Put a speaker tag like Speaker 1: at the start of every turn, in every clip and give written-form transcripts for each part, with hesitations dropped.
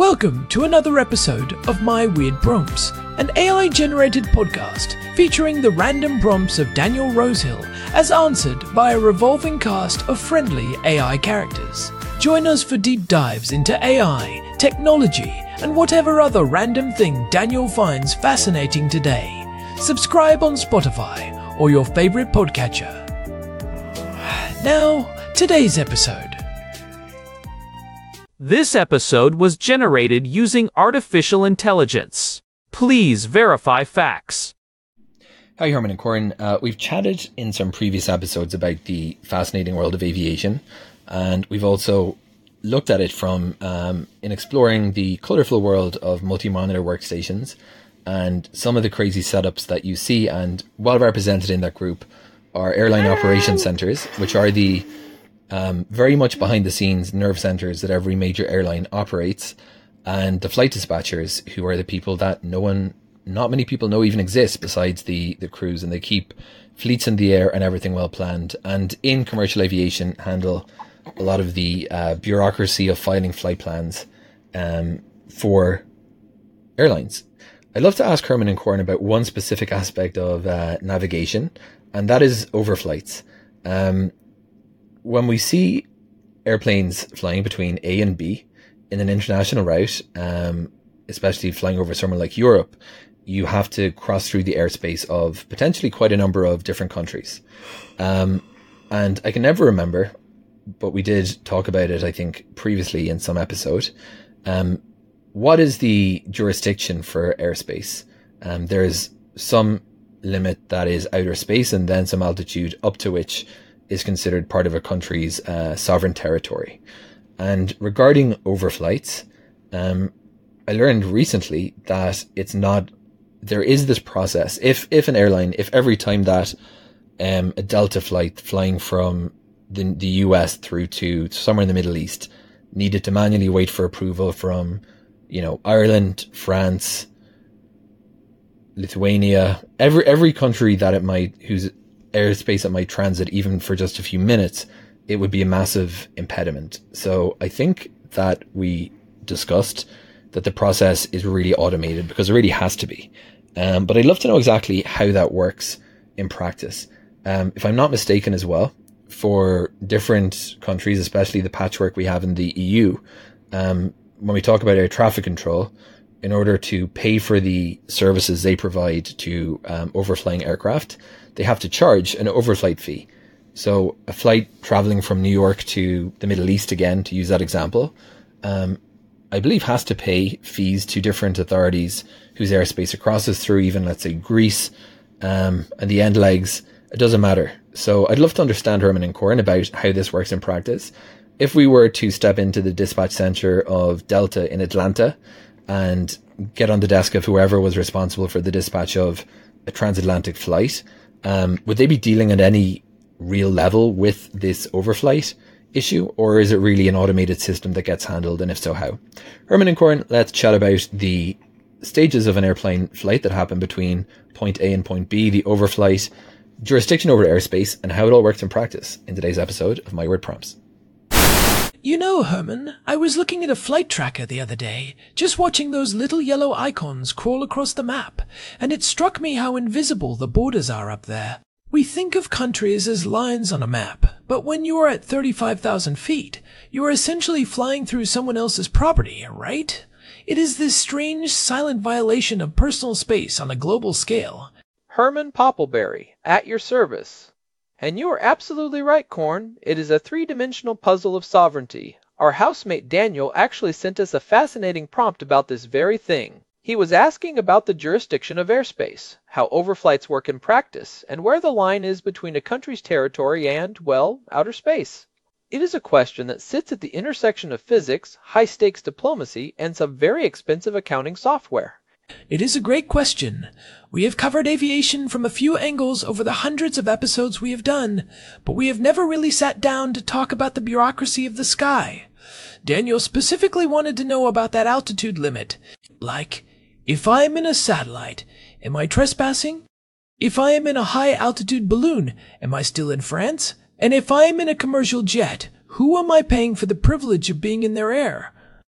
Speaker 1: Welcome to another episode of My Weird Prompts, an AI-generated podcast featuring the random prompts of Daniel Rosehill as answered by a revolving cast of friendly AI characters. Join us for deep dives into AI, technology, and whatever other random thing Daniel finds fascinating today. Subscribe on Spotify or your favorite podcatcher. Now, today's episode.
Speaker 2: This episode was generated using artificial intelligence. Please verify facts.
Speaker 3: Hi, Herman and Corin. We've chatted in some previous episodes about the fascinating world of aviation, and we've also looked at it from in exploring the colorful world of multi-monitor workstations and some of the crazy setups that you see. And well represented in that group are airline operation centers, which are the very much behind the scenes nerve centers that every major airline operates, and the flight dispatchers, who are the people that not many people know even exist besides the crews, and they keep fleets in the air and everything well planned, and in commercial aviation handle a lot of the bureaucracy of filing flight plans for airlines. I'd love to ask Herman and Corin about one specific aspect of navigation, and that is overflights. When we see airplanes flying between A and B in an international route, especially flying over somewhere like Europe, you have to cross through the airspace of potentially quite a number of different countries. And I can never remember, but we did talk about it, I think, previously in some episode. What is the jurisdiction for airspace? There is some limit that is outer space, and then some altitude up to which is considered part of a country's sovereign territory. And regarding overflights, I learned recently that there is this process. If every time that a Delta flight flying from the US through to somewhere in the Middle East needed to manually wait for approval from, Ireland, France, Lithuania, every country that whose airspace it might transit, even for just a few minutes, it would be a massive impediment. So I think that we discussed that the process is really automated, because it really has to be. But I'd love to know exactly how that works in practice. If I'm not mistaken as well, for different countries, especially the patchwork we have in the EU, when we talk about air traffic control, in order to pay for the services they provide to overflying aircraft, they have to charge an overflight fee. So a flight traveling from New York to the Middle East, again, to use that example, I believe has to pay fees to different authorities whose airspace it crosses through, even, let's say, Greece, and the end legs. It doesn't matter. So I'd love to understand, Herman and Corin, about how this works in practice. If we were to step into the dispatch center of Delta in Atlanta and get on the desk of whoever was responsible for the dispatch of a transatlantic flight, would they be dealing at any real level with this overflight issue, or is it really an automated system that gets handled, and if so, how? Herman and Corin, let's chat about the stages of an airplane flight that happen between point A and point B, the overflight, jurisdiction over airspace, and how it all works in practice in today's episode of My Word Prompts.
Speaker 1: You know, Herman, I was looking at a flight tracker the other day, just watching those little yellow icons crawl across the map, and it struck me how invisible the borders are up there. We think of countries as lines on a map, but when you are at 35,000 feet, you are essentially flying through someone else's property, right? It is this strange, silent violation of personal space on a global scale.
Speaker 4: Herman Poppleberry, at your service. And you are absolutely right, Corn. It is a three-dimensional puzzle of sovereignty. Our housemate Daniel actually sent us a fascinating prompt about this very thing. He was asking about the jurisdiction of airspace, how overflights work in practice, and where the line is between a country's territory and, well, outer space. It is a question that sits at the intersection of physics, high-stakes diplomacy, and some very expensive accounting software.
Speaker 1: It is a great question. We have covered aviation from a few angles over the hundreds of episodes we have done, but we have never really sat down to talk about the bureaucracy of the sky. Daniel specifically wanted to know about that altitude limit. Like, if I am in a satellite, am I trespassing? If I am in a high-altitude balloon, am I still in France? And if I am in a commercial jet, who am I paying for the privilege of being in their air?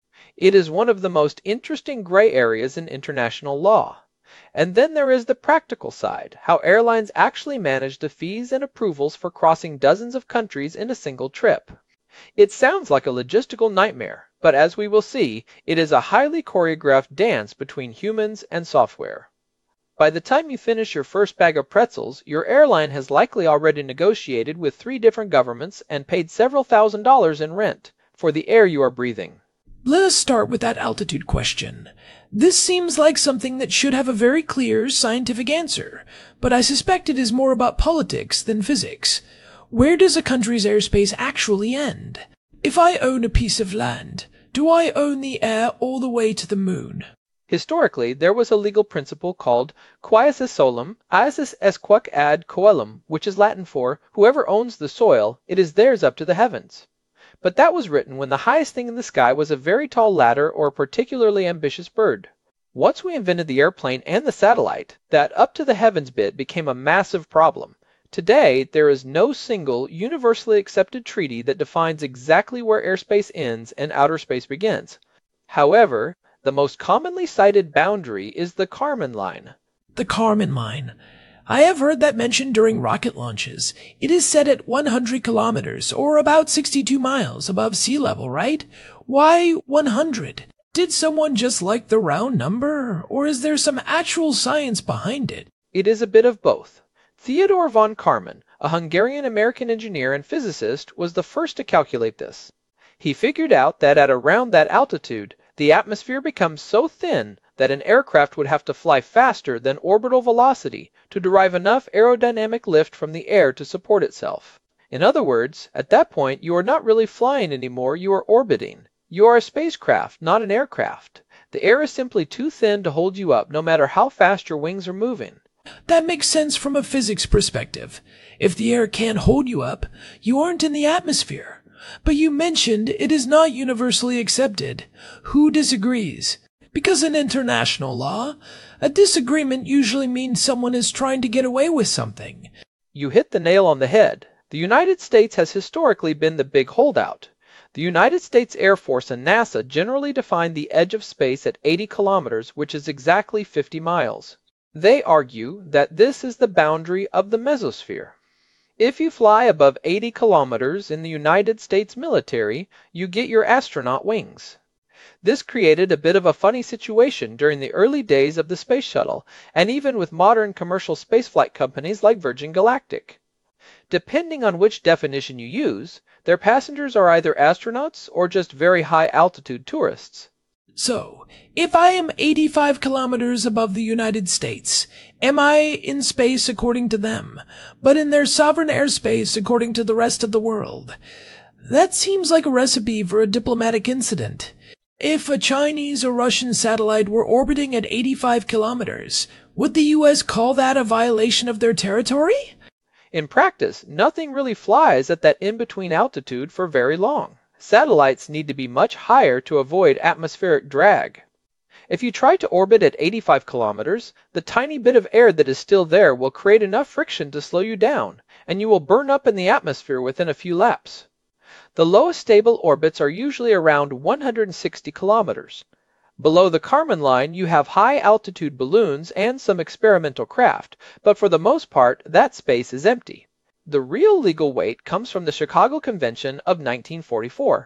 Speaker 4: It is one of the most interesting gray areas in international law. And then there is the practical side, how airlines actually manage the fees and approvals for crossing dozens of countries in a single trip. It sounds like a logistical nightmare, but as we will see, it is a highly choreographed dance between humans and software. By the time you finish your first bag of pretzels, your airline has likely already negotiated with 3 different governments and paid several $1,000s in rent for the air you are breathing.
Speaker 1: Let us start with that altitude question. This seems like something that should have a very clear scientific answer, but I suspect it is more about politics than physics. Where does a country's airspace actually end? If I own a piece of land, do I own the air all the way to the moon?
Speaker 4: Historically, there was a legal principle called quaes solum, aesis esquac ad coelum, which is Latin for, whoever owns the soil, it is theirs up to the heavens. But that was written when the highest thing in the sky was a very tall ladder or a particularly ambitious bird. Once we invented the airplane and the satellite, that up to the heavens bit became a massive problem. Today, there is no single, universally accepted treaty that defines exactly where airspace ends and outer space begins. However, the most commonly cited boundary is the Kármán line.
Speaker 1: The Kármán line. I have heard that mentioned during rocket launches. It is set at 100 kilometers, or about 62 miles above sea level, right? Why 100? Did someone just like the round number, or is there some actual science behind it?
Speaker 4: It is a bit of both. Theodor von Kármán, a Hungarian-American engineer and physicist, was the first to calculate this. He figured out that at around that altitude, the atmosphere becomes so thin that an aircraft would have to fly faster than orbital velocity to derive enough aerodynamic lift from the air to support itself. In other words, at that point you are not really flying anymore, you are orbiting. You are a spacecraft, not an aircraft. The air is simply too thin to hold you up no matter how fast your wings are moving.
Speaker 1: That makes sense from a physics perspective. If the air can't hold you up, you aren't in the atmosphere. But you mentioned it is not universally accepted. Who disagrees? Because in international law, a disagreement usually means someone is trying to get away with something.
Speaker 4: You hit the nail on the head. The United States has historically been the big holdout. The United States Air Force and NASA generally define the edge of space at 80 kilometers, which is exactly 50 miles. They argue that this is the boundary of the mesosphere. If you fly above 80 kilometers in the United States military, you get your astronaut wings. This created a bit of a funny situation during the early days of the space shuttle, and even with modern commercial spaceflight companies like Virgin Galactic. Depending on which definition you use, their passengers are either astronauts or just very high-altitude tourists.
Speaker 1: So, if I am 85 kilometers above the United States, am I in space according to them, but in their sovereign airspace according to the rest of the world? That seems like a recipe for a diplomatic incident. If a Chinese or Russian satellite were orbiting at 85 kilometers, would the U.S. call that a violation of their territory?
Speaker 4: In practice, nothing really flies at that in-between altitude for very long. Satellites need to be much higher to avoid atmospheric drag. If you try to orbit at 85 kilometers, the tiny bit of air that is still there will create enough friction to slow you down, and you will burn up in the atmosphere within a few laps. The lowest stable orbits are usually around 160 kilometers. Below the Kármán line, you have high-altitude balloons and some experimental craft, but for the most part, that space is empty. The real legal weight comes from the Chicago Convention of 1944.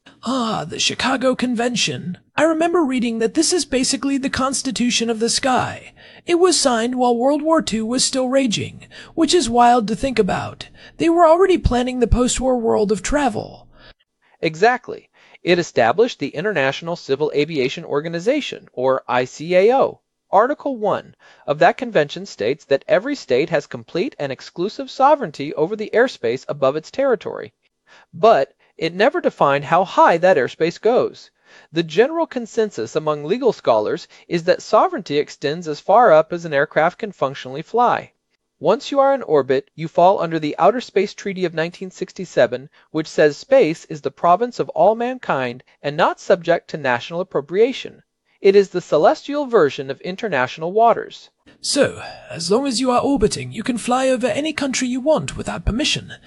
Speaker 1: Ah, the Chicago Convention. I remember reading that this is basically the Constitution of the sky. It was signed while World War II was still raging, which is wild to think about. They were already planning the post-war world of travel.
Speaker 4: Exactly. It established the International Civil Aviation Organization, or ICAO. Article 1 of that convention states that every state has complete and exclusive sovereignty over the airspace above its territory. But it never defined how high that airspace goes. The general consensus among legal scholars is that sovereignty extends as far up as an aircraft can functionally fly. Once you are in orbit, you fall under the Outer Space Treaty of 1967, which says space is the province of all mankind and not subject to national appropriation. It is the celestial version of international waters.
Speaker 1: So, as long as you are orbiting, you can fly over any country you want without permission.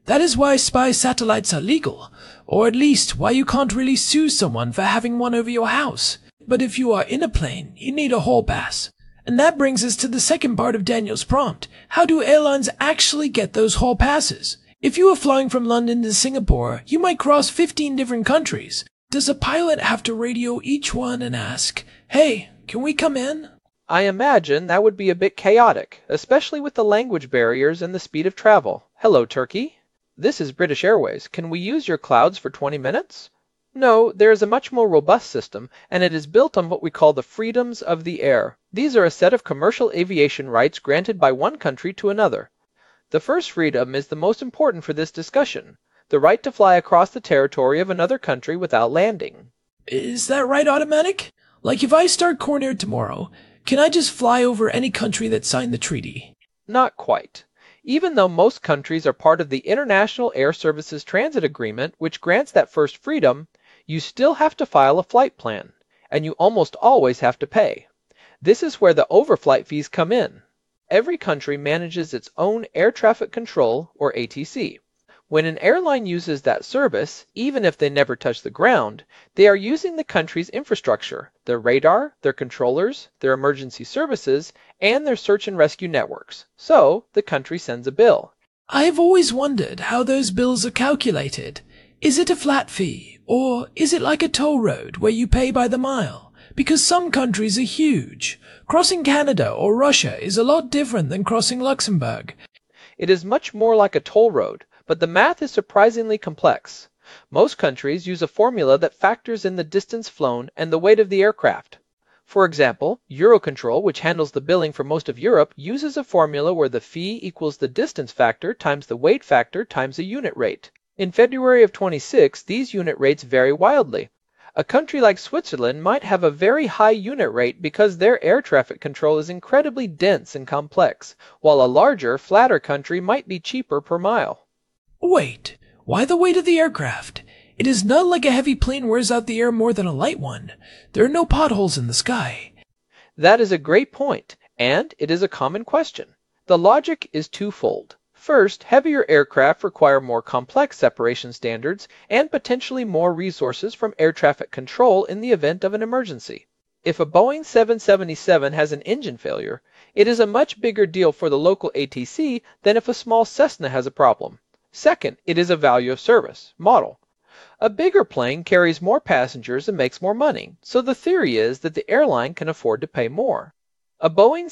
Speaker 1: That is why spy satellites are legal, or at least why you can't really sue someone for having one over your house. But if you are in a plane, you need a hall pass. And that brings us to the second part of Daniel's prompt. How do airlines actually get those hall passes? If you are flying from London to Singapore, you might cross 15 different countries. Does a pilot have to radio each one and ask, "Hey, can we come in?"
Speaker 4: I imagine that would be a bit chaotic, especially with the language barriers and the speed of travel. Hello, Turkey. This is British Airways. Can we use your clouds for 20 minutes? No, there is a much more robust system, and it is built on what we call the freedoms of the air. These are a set of commercial aviation rights granted by one country to another. The first freedom is the most important for this discussion, the right to fly across the territory of another country without landing.
Speaker 1: Is that right automatic? Like if I start Corn Air tomorrow, can I just fly over any country that signed the treaty?
Speaker 4: Not quite. Even though most countries are part of the International Air Services Transit Agreement, which grants that first freedom, you still have to file a flight plan, and you almost always have to pay. This is where the overflight fees come in. Every country manages its own air traffic control, or ATC. When an airline uses that service, even if they never touch the ground, they are using the country's infrastructure, their radar, their controllers, their emergency services, and their search and rescue networks. So, the country sends a bill.
Speaker 1: I've always wondered how those bills are calculated. Is it a flat fee, or is it like a toll road where you pay by the mile? Because some countries are huge. Crossing Canada or Russia is a lot different than crossing Luxembourg.
Speaker 4: It is much more like a toll road, but the math is surprisingly complex. Most countries use a formula that factors in the distance flown and the weight of the aircraft. For example, Eurocontrol, which handles the billing for most of Europe, uses a formula where the fee equals the distance factor times the weight factor times the unit rate. In February of 26, these unit rates vary wildly. A country like Switzerland might have a very high unit rate because their air traffic control is incredibly dense and complex, while a larger, flatter country might be cheaper per mile.
Speaker 1: Wait, why the weight of the aircraft? It is not like a heavy plane wears out the air more than a light one. There are no potholes in the sky.
Speaker 4: That is a great point, and it is a common question. The logic is twofold. First, heavier aircraft require more complex separation standards and potentially more resources from air traffic control in the event of an emergency. If a Boeing 777 has an engine failure, it is a much bigger deal for the local ATC than if a small Cessna has a problem. Second, it is a value of service model. A bigger plane carries more passengers and makes more money, so the theory is that the airline can afford to pay more. A Boeing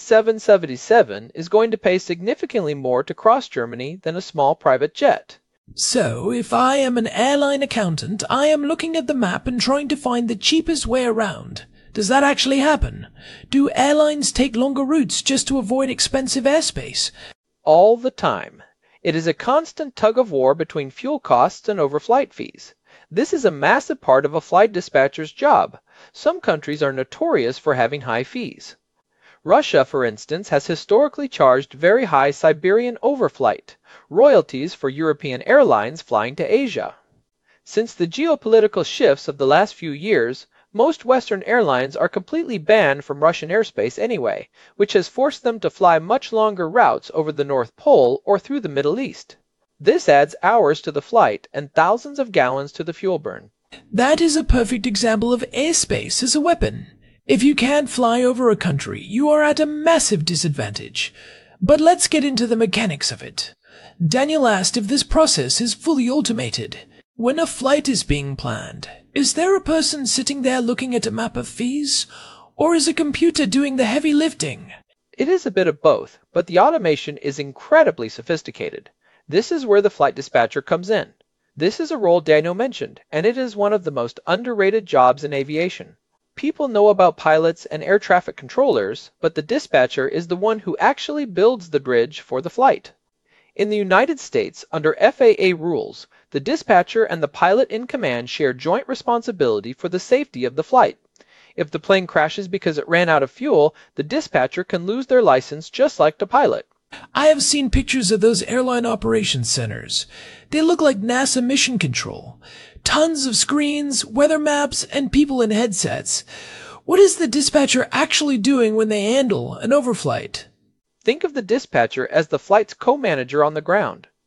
Speaker 4: 777 is going to pay significantly more to cross Germany than a small private jet.
Speaker 1: So, if I am an airline accountant, I am looking at the map and trying to find the cheapest way around. Does that actually happen? Do airlines take longer routes just to avoid expensive airspace?
Speaker 4: All the time. It is a constant tug-of-war between fuel costs and overflight fees. This is a massive part of a flight dispatcher's job. Some countries are notorious for having high fees. Russia, for instance, has historically charged very high Siberian overflight, royalties for European airlines flying to Asia. Since the geopolitical shifts of the last few years, most Western airlines are completely banned from Russian airspace anyway, which has forced them to fly much longer routes over the North Pole or through the Middle East. This adds hours to the flight and thousands of gallons to the fuel burn.
Speaker 1: That is a perfect example of airspace as a weapon. If you can't fly over a country, you are at a massive disadvantage. But let's get into the mechanics of it. Daniel asked if this process is fully automated. When a flight is being planned, is there a person sitting there looking at a map of fees? Or is a computer doing the heavy lifting?
Speaker 4: It is a bit of both, but the automation is incredibly sophisticated. This is where the flight dispatcher comes in. This is a role Daniel mentioned, and it is one of the most underrated jobs in aviation. People know about pilots and air traffic controllers, but the dispatcher is the one who actually builds the bridge for the flight. In the United States, under FAA rules, the dispatcher and the pilot in command share joint responsibility for the safety of the flight. If the plane crashes because it ran out of fuel, the dispatcher can lose their license just like the pilot.
Speaker 1: I have seen pictures of those airline operations centers. They look like NASA mission control. Tons of screens, weather maps, and people in headsets. What is the dispatcher actually doing when they handle an overflight?
Speaker 4: Think of the dispatcher as the flight's co-manager on the ground.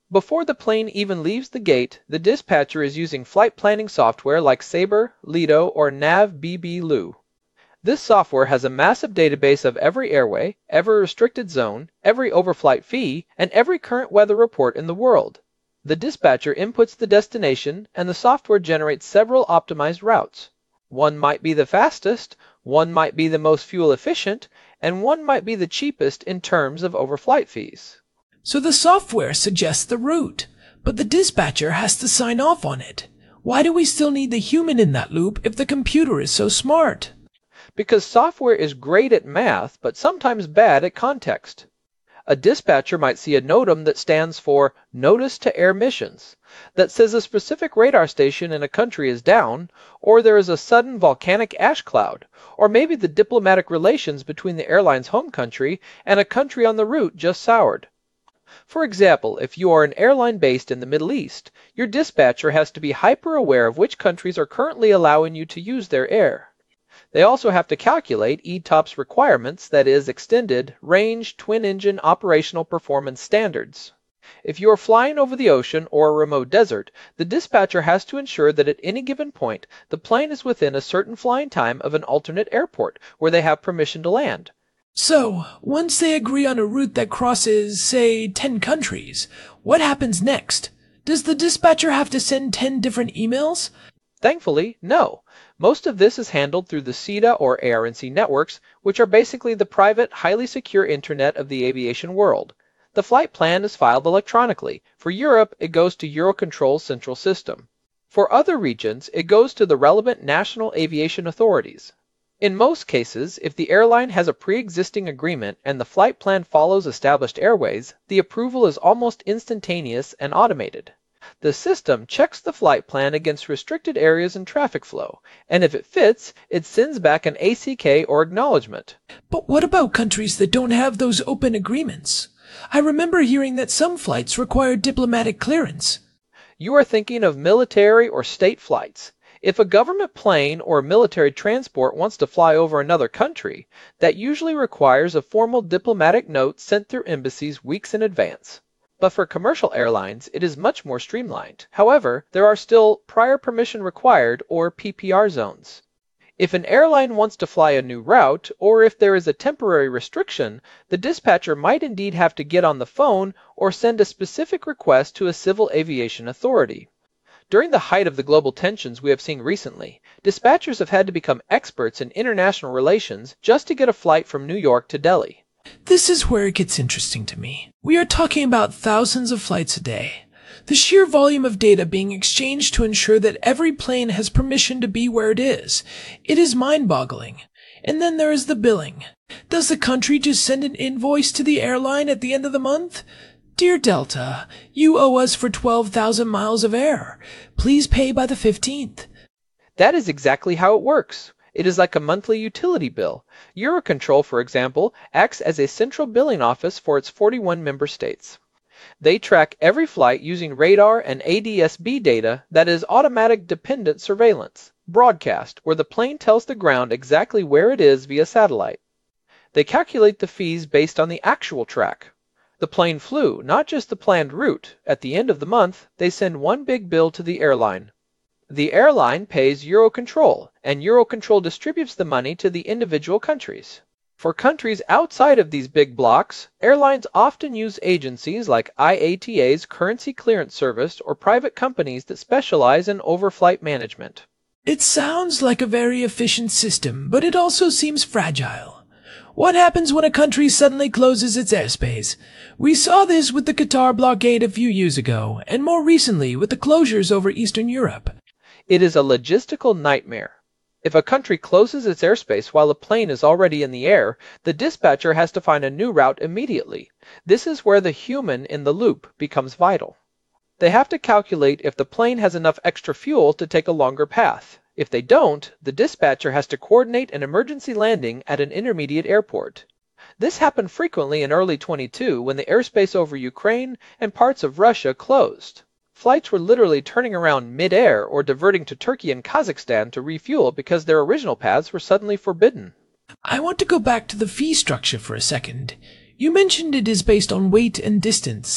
Speaker 4: Before the plane even leaves the gate, the dispatcher is using flight planning software like Sabre, Lido, or NavBB-Lu. This software has a massive database of every airway, every restricted zone, every overflight fee, and every current weather report in the world. The dispatcher inputs the destination, and the software generates several optimized routes. One might be the fastest, one might be the most fuel efficient, and one might be the cheapest in terms of overflight fees.
Speaker 1: So the software suggests the route, but the dispatcher has to sign off on it. Why do we still need the human in that loop if the computer is so smart?
Speaker 4: Because software is great at math, but sometimes bad at context. A dispatcher might see a NOTAM that stands for Notice to Air Missions, that says a specific radar station in a country is down, or there is a sudden volcanic ash cloud, or maybe the diplomatic relations between the airline's home country and a country on the route just soured. For example, if you are an airline based in the Middle East, your dispatcher has to be hyper-aware of which countries are currently allowing you to use their air. They also have to calculate ETOPS requirements, that is, extended range twin-engine operational performance standards. If you are flying over the ocean or a remote desert, the dispatcher has to ensure that at any given point, the plane is within a certain flying time of an alternate airport where they have permission to land.
Speaker 1: So, once they agree on a route that crosses, say, 10 countries, what happens next? Does the dispatcher have to send 10 different emails?
Speaker 4: Thankfully, no. Most of this is handled through the SITA or ARNC networks, which are basically the private, highly secure internet of the aviation world. The flight plan is filed electronically. For Europe, it goes to Eurocontrol's central system. For other regions, it goes to the relevant national aviation authorities. In most cases, if the airline has a pre-existing agreement and the flight plan follows established airways, the approval is almost instantaneous and automated. The system checks the flight plan against restricted areas and traffic flow, and if it fits, it sends back an ACK or acknowledgement.
Speaker 1: But what about countries that don't have those open agreements? I remember hearing that some flights require diplomatic clearance.
Speaker 4: You are thinking of military or state flights. If a government plane or military transport wants to fly over another country, that usually requires a formal diplomatic note sent through embassies weeks in advance. But for commercial airlines, it is much more streamlined. However, there are still prior permission required or PPR zones. If an airline wants to fly a new route, or if there is a temporary restriction, the dispatcher might indeed have to get on the phone or send a specific request to a civil aviation authority. During the height of the global tensions we have seen recently, dispatchers have had to become experts in international relations just to get a flight from New York to Delhi.
Speaker 1: This is where it gets interesting to me. We are talking about thousands of flights a day. The sheer volume of data being exchanged to ensure that every plane has permission to be where it is. It is mind-boggling. And then there is the billing. Does the country just send an invoice to the airline at the end of the month? Dear Delta, you owe us for 12,000 miles of air. Please pay by the 15th.
Speaker 4: That is exactly how it works. It is like a monthly utility bill. Eurocontrol, for example, acts as a central billing office for its 41 member states. They track every flight using radar and ADS-B data, that is automatic dependent surveillance, broadcast, where the plane tells the ground exactly where it is via satellite. They calculate the fees based on the actual track. The plane flew, not just the planned route. At the end of the month, they send one big bill to the airline. The airline pays Eurocontrol, and Eurocontrol distributes the money to the individual countries. For countries outside of these big blocks, airlines often use agencies like IATA's Currency Clearance Service or private companies that specialize in overflight management.
Speaker 1: It sounds like a very efficient system, but it also seems fragile. What happens when a country suddenly closes its airspace? We saw this with the Qatar blockade a few years ago, and more recently with the closures over Eastern Europe.
Speaker 4: It is a logistical nightmare. If a country closes its airspace while a plane is already in the air, the dispatcher has to find a new route immediately. This is where the human in the loop becomes vital. They have to calculate if the plane has enough extra fuel to take a longer path. If they don't, the dispatcher has to coordinate an emergency landing at an intermediate airport. This happened frequently in early 22 when the airspace over Ukraine and parts of Russia closed. Flights were literally turning around mid-air or diverting to Turkey and Kazakhstan to refuel because their original paths were suddenly forbidden.
Speaker 1: I want to go back to the fee structure for a second. You mentioned it is based on weight and distance.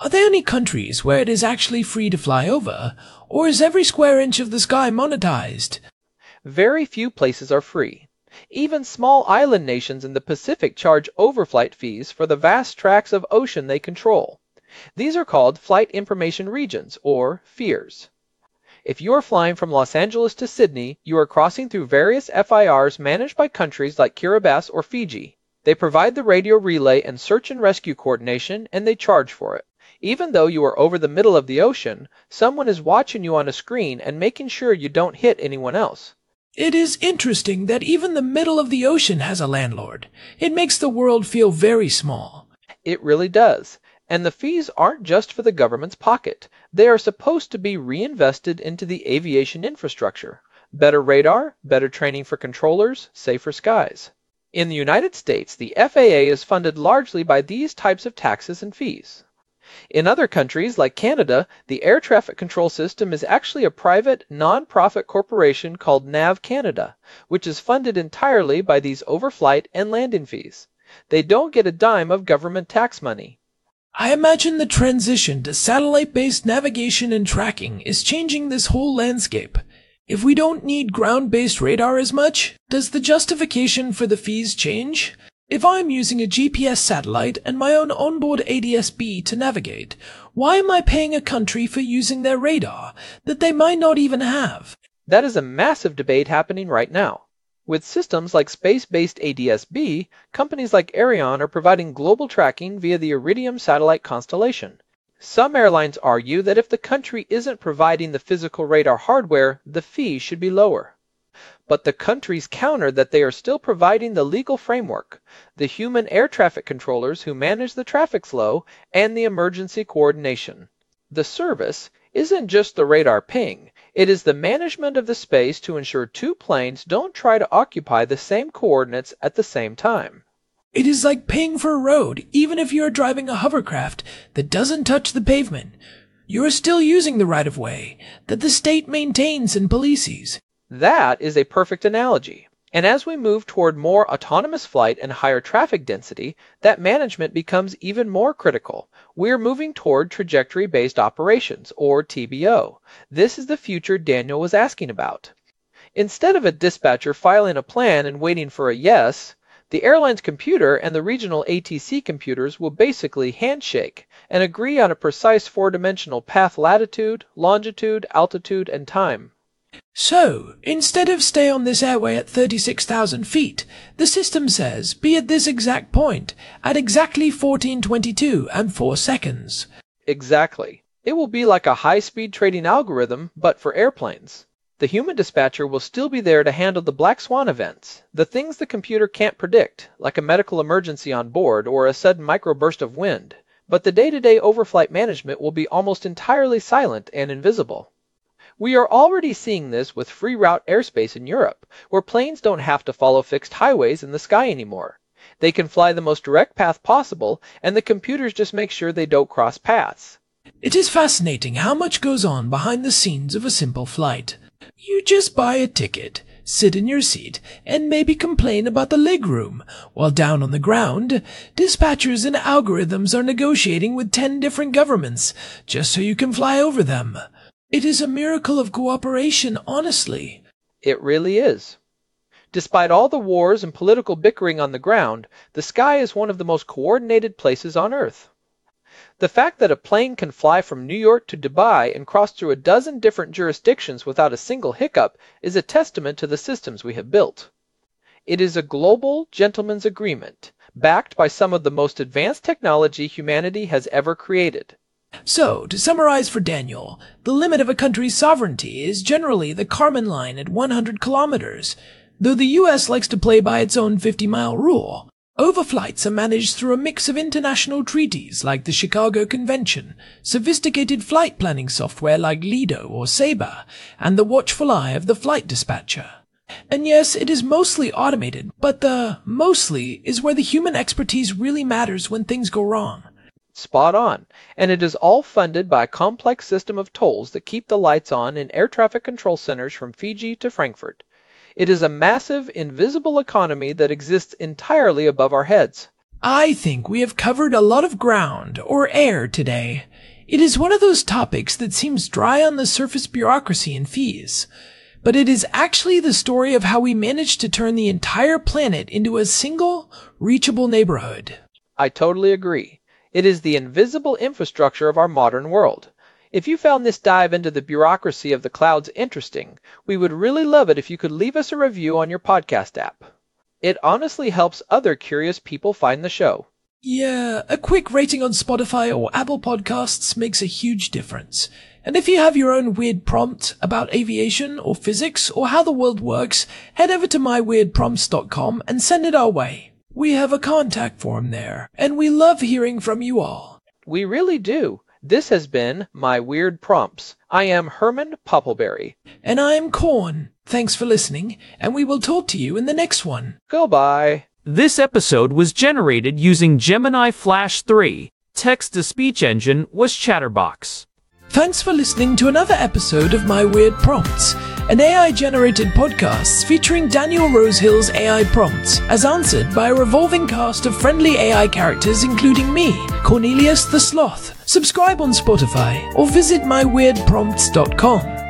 Speaker 1: Are there any countries where it is actually free to fly over, or is every square inch of the sky monetized?
Speaker 4: Very few places are free. Even small island nations in the Pacific charge overflight fees for the vast tracts of ocean they control. These are called Flight Information Regions, or FIRs. If you are flying from Los Angeles to Sydney, you are crossing through various FIRs managed by countries like Kiribati or Fiji. They provide the radio relay and search and rescue coordination, and they charge for it. Even though you are over the middle of the ocean, someone is watching you on a screen and making sure you don't hit anyone else.
Speaker 1: It is interesting that even the middle of the ocean has a landlord. It makes the world feel very small.
Speaker 4: It really does. And the fees aren't just for the government's pocket. They are supposed to be reinvested into the aviation infrastructure. Better radar, better training for controllers, safer skies. In the United States, the FAA is funded largely by these types of taxes and fees. In other countries, like Canada, the air traffic control system is actually a private, non-profit corporation called NAV Canada, which is funded entirely by these overflight and landing fees. They don't get a dime of government tax money.
Speaker 1: I imagine the transition to satellite-based navigation and tracking is changing this whole landscape. If we don't need ground-based radar as much, does the justification for the fees change? If I'm using a GPS satellite and my own onboard ADS-B to navigate, why am I paying a country for using their radar that they might not even have?
Speaker 4: That is a massive debate happening right now. With systems like space-based ADS-B, companies like Aireon are providing global tracking via the Iridium satellite constellation. Some airlines argue that if the country isn't providing the physical radar hardware, the fee should be lower. But the countries counter that they are still providing the legal framework, the human air traffic controllers who manage the traffic flow, and the emergency coordination. The service isn't just the radar ping, it is the management of the space to ensure two planes don't try to occupy the same coordinates at the same time.
Speaker 1: It is like paying for a road, even if you are driving a hovercraft that doesn't touch the pavement. You are still using the right-of-way that the state maintains and polices.
Speaker 4: That is a perfect analogy. And as we move toward more autonomous flight and higher traffic density, that management becomes even more critical. We're moving toward trajectory-based operations, or TBO. This is the future Daniel was asking about. Instead of a dispatcher filing a plan and waiting for a yes, the airline's computer and the regional ATC computers will basically handshake and agree on a precise four-dimensional path latitude, longitude, altitude, and time.
Speaker 1: So, instead of stay on this airway at 36,000 feet, the system says be at this exact point at exactly 14:22 and 4 seconds.
Speaker 4: Exactly. It will be like a high-speed trading algorithm, but for airplanes. The human dispatcher will still be there to handle the black swan events, the things the computer can't predict, like a medical emergency on board or a sudden microburst of wind. But the day-to-day overflight management will be almost entirely silent and invisible. We are already seeing this with free route airspace in Europe, where planes don't have to follow fixed highways in the sky anymore. They can fly the most direct path possible, and the computers just make sure they don't cross paths.
Speaker 1: It is fascinating how much goes on behind the scenes of a simple flight. You just buy a ticket, sit in your seat, and maybe complain about the legroom, while down on the ground, dispatchers and algorithms are negotiating with 10 different governments just so you can fly over them. It is a miracle of cooperation, honestly.
Speaker 4: It really is. Despite all the wars and political bickering on the ground, the sky is one of the most coordinated places on Earth. The fact that a plane can fly from New York to Dubai and cross through a dozen different jurisdictions without a single hiccup is a testament to the systems we have built. It is a global gentleman's agreement, backed by some of the most advanced technology humanity has ever created.
Speaker 1: So, to summarize for Daniel, the limit of a country's sovereignty is generally the Kármán line at 100 kilometers. Though the US likes to play by its own 50-mile rule, overflights are managed through a mix of international treaties like the Chicago Convention, sophisticated flight planning software like Lido or Sabre, and the watchful eye of the flight dispatcher. And yes, it is mostly automated, but the mostly is where the human expertise really matters when things go wrong.
Speaker 4: Spot on, and it is all funded by a complex system of tolls that keep the lights on in air traffic control centers from Fiji to Frankfurt. It is a massive, invisible economy that exists entirely above our heads.
Speaker 1: I think we have covered a lot of ground, or air, today. It is one of those topics that seems dry on the surface bureaucracy and fees. But it is actually the story of how we managed to turn the entire planet into a single, reachable neighborhood.
Speaker 4: I totally agree. It is the invisible infrastructure of our modern world. If you found this dive into the bureaucracy of the clouds interesting, we would really love it if you could leave us a review on your podcast app. It honestly helps other curious people find the show.
Speaker 1: Yeah, a quick rating on Spotify or Apple Podcasts makes a huge difference. And if you have your own weird prompt about aviation or physics or how the world works, head over to myweirdprompts.com and send it our way. We have a contact form there, and we love hearing from you all.
Speaker 4: We really do. This has been My Weird Prompts. I am Herman Poppleberry.
Speaker 1: And I am Corn. Thanks for listening, and we will talk to you in the next one.
Speaker 4: Goodbye.
Speaker 2: This episode was generated using Gemini Flash 3. Text-to-speech engine was Chatterbox.
Speaker 1: Thanks for listening to another episode of My Weird Prompts, an AI-generated podcast featuring Daniel Rosehill's AI prompts, as answered by a revolving cast of friendly AI characters including me, Cornelius the Sloth. Subscribe on Spotify, or visit myweirdprompts.com.